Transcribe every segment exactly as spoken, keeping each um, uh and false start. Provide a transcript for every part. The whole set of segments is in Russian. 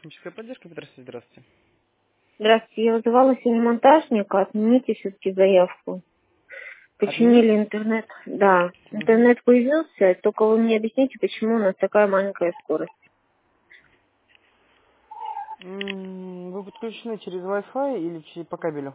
Техническая поддержка, здравствуйте, здравствуйте. Здравствуйте, я вызывала сегодня монтажника, отмените все-таки заявку. Отменить? Починили интернет, да, Угу. интернет появился, только вы мне объясните, почему у нас такая маленькая скорость. Вы подключены через Wi-Fi или через по кабелю?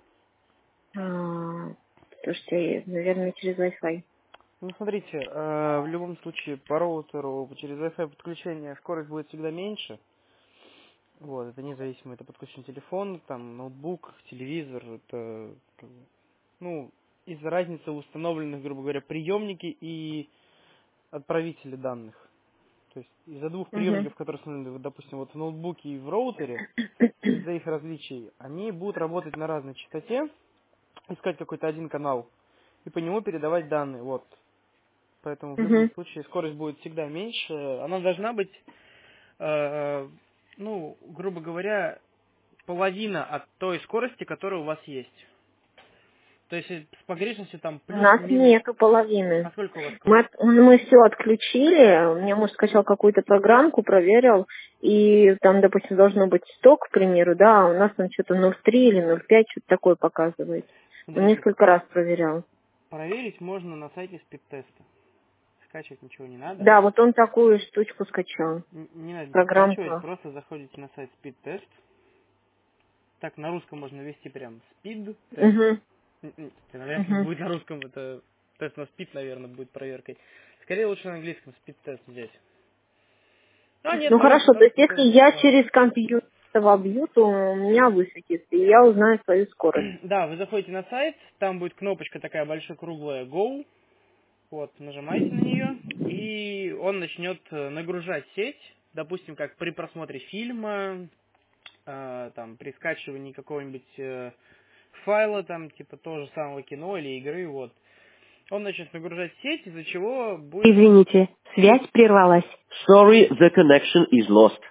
А, слушайте, наверное, через Wi-Fi. Ну, смотрите, э, в любом случае по роутеру через Wi-Fi подключение скорость будет всегда меньше. Вот, это независимо, это подключен телефон, там, ноутбук, телевизор, это, как бы, ну, из-за разницы в установленных, грубо говоря, приемники и отправители данных. То есть из-за двух Угу. приемников, которые установлены, вот, допустим, вот в ноутбуке и в роутере, из-за их различий, они будут работать на разной частоте, искать какой-то один канал и по нему передавать данные. Вот. Поэтому в любом Угу. случае скорость будет всегда меньше. Она должна быть, э, ну, грубо говоря, половина от той скорости, которая у вас есть. То есть э, с погрешностью там У нас плюс-минус. нету половины. А сколько у вас Мы, скорость? от- мы все отключили, у меня муж скачал какую-то программку, проверил, и там, допустим, должно быть сто, к примеру, да, а у нас там что-то ноль целых три или ноль целых пять, что-то такое показывает. Он Смотрите, несколько раз проверял. проверить можно на сайте спид-теста. Скачивать ничего не надо. Да, вот он такую штучку скачал, Н- Не надо ничего скачивать, программку. просто заходите на сайт спид-тест. Так, на русском можно ввести прям спид-тест. Угу, М-м, это навряд ли угу. будет на русском, это тест на спид, наверное, будет проверкой. Скорее лучше на английском спид-тест взять. А, нет, Ну на хорошо, русском, на то есть русском если тоже я ничего. через компьютер вобью, то у меня высветится, и я узнаю свою скорость. Да, вы заходите на сайт, там будет кнопочка такая большая круглая Go, вот, нажимаете на нее, и он начнет э, нагружать сеть, допустим, как при просмотре фильма, э, там, при скачивании какого-нибудь э, файла, там, типа того же самого кино или игры, вот. Он начнет нагружать сеть, из-за чего будет... Извините, связь прервалась. Sorry, the connection is lost.